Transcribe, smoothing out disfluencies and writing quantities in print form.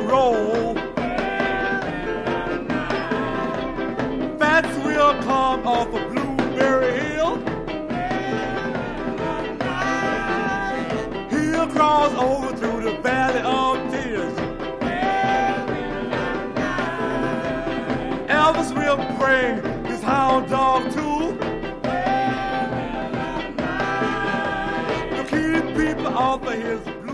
roll. Fats will come off of Blueberry Hill. He'll cross over through the Valley of Tears. Elvis will bring his hound dog too, to keep people off of his